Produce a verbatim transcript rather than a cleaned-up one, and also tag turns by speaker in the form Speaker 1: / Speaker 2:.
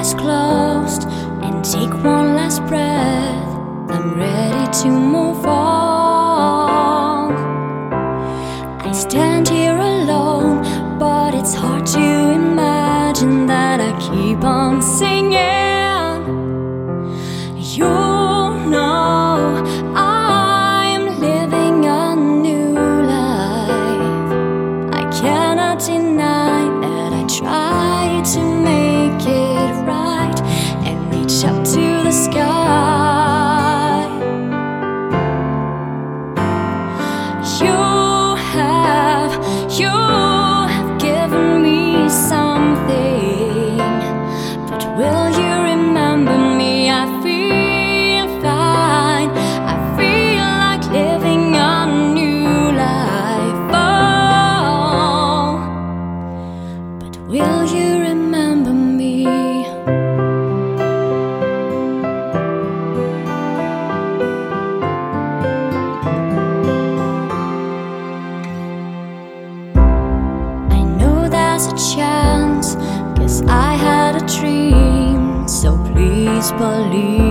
Speaker 1: eyes closed and take one last breath, I'm ready to move on. I stand here alone, but it's hard to imagine that I keep on singing. You know I'm living a new life. I cannot deny that I try to make it right and reach up to the sky. You have, you have given me something, but will you remember me? I feel fine, I feel like living a new life. Oh, but will you remember me? There's a chance, 'cause I had a dream, so please believe.